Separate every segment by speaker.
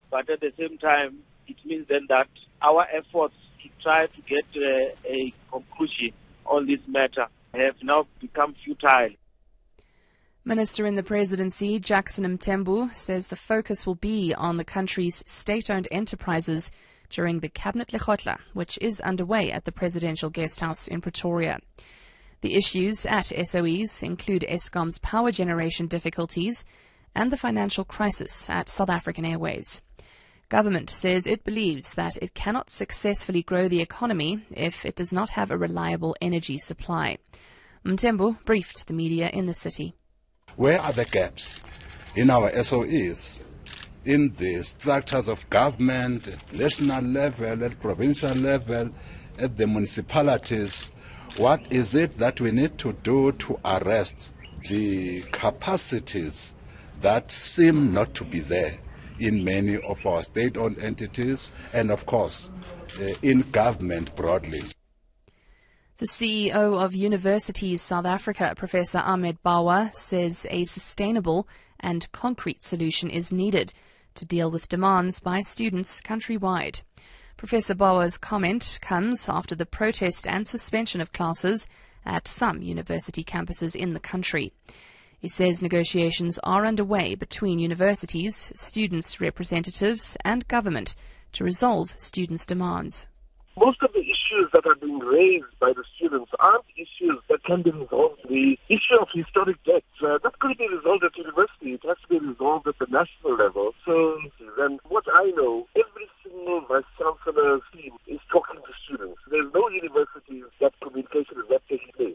Speaker 1: But at the same time, it means then that our efforts to try to get a conclusion on this matter have now become futile.
Speaker 2: Minister in the Presidency, Jackson Mthembu, says the focus will be on the country's state-owned enterprises during the Cabinet Lekgotla, which is underway at the Presidential Guesthouse in Pretoria. The issues at SOEs include Eskom's power generation difficulties and the financial crisis at South African Airways. Government says it believes that it cannot successfully grow the economy if it does not have a reliable energy supply. Mthembu briefed the media in the city.
Speaker 3: Where are the gaps in our SOEs, in the structures of government, at national level, at provincial level, at the municipalities? What is it that we need to do to arrest the capacities that seem not to be there in many of our state-owned entities and, of course, in government broadly?
Speaker 2: The CEO of Universities South Africa, Professor Ahmed Bawa, says a sustainable and concrete solution is needed to deal with demands by students countrywide. Professor Bawa's comment comes after the protest and suspension of classes at some university campuses in the country. He says negotiations are underway between universities, students' representatives and government to resolve students' demands.
Speaker 4: Most of the issues that are being raised by the students aren't issues that can be resolved. The issue of historic debt, that could be resolved at university. It has to be resolved at the national level. So, and what I know, every single vice-chancellor's team is talking to students. There's no university that communication is not taking place.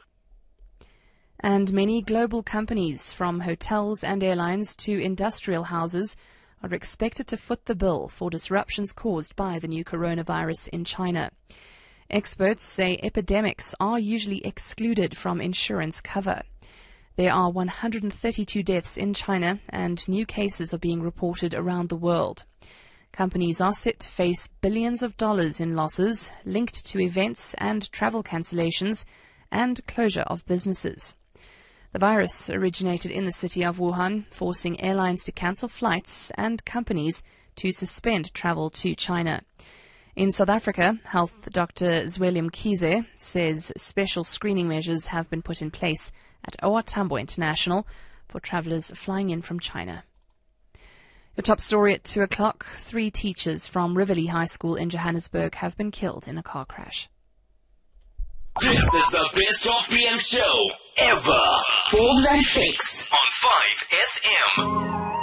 Speaker 2: And many global companies, from hotels and airlines to industrial houses, are expected to foot the bill for disruptions caused by the new coronavirus in China. Experts say epidemics are usually excluded from insurance cover. There are 132 deaths in China and new cases are being reported around the world. Companies are set to face billions of dollars in losses linked to events and travel cancellations and closure of businesses. The virus originated in the city of Wuhan, forcing airlines to cancel flights and companies to suspend travel to China. In South Africa, Health Dr. Zweli Mkhize says special screening measures have been put in place at OR Tambo International for travellers flying in from China. Your top story at 2 o'clock, 3 teachers from Riverlea High School in Johannesburg have been killed in a car crash.
Speaker 5: This is the best of PM show ever.
Speaker 6: Forbes and Fix
Speaker 5: on 5FM.